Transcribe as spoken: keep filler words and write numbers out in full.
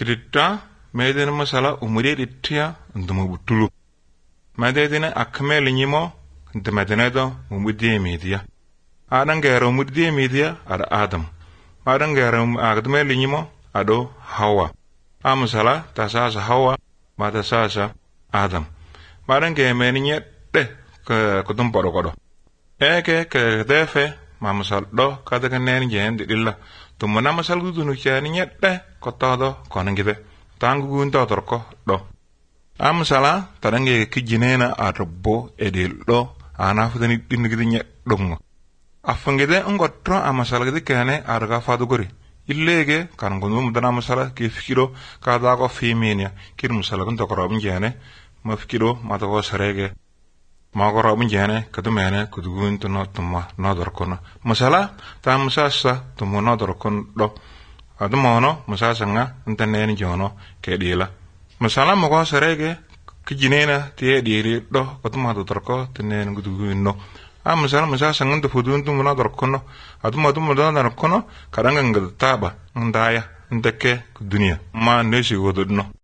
Kiritta medena masala umuri ditya nduma butulu. Medena akme linyimo nte medena do umudi media. Adan gera umudi media ada Adam. Adan gera akme linyimo ado Hawa. Amasala tasasa Hawa ma tasasa Adam. Adan ge meninye de ke kutum poro kodo. Eke ke defe ma masal do kada kanen jen dilla. Tumana masal gudunu chani nyette kotado konangide. Tangu gunta torko do. Amasala tadange kijinena arbo edil do anafudani dinigide nye dongo. Afangide ngotro amasala gide kane arga fadugori. Illege kanungu mudana masala ki fikiro kada ko femenia kir masala gunta korobin jene ma fikiro matako sarege ma korobin jene kadumene kudugun to no tuma nodor kono masala ta masasa tumo nodor kon do adumono masasa nga ntaneni jono ke dila masala mo ko sarege kijinena tie diri do kotuma do torko tenen kudugun no a masala masasa ngando fudun tumo nodor kono aduma tumo nodor kono karanga ngada taba ndaya ndeke dunia ma nesi gododno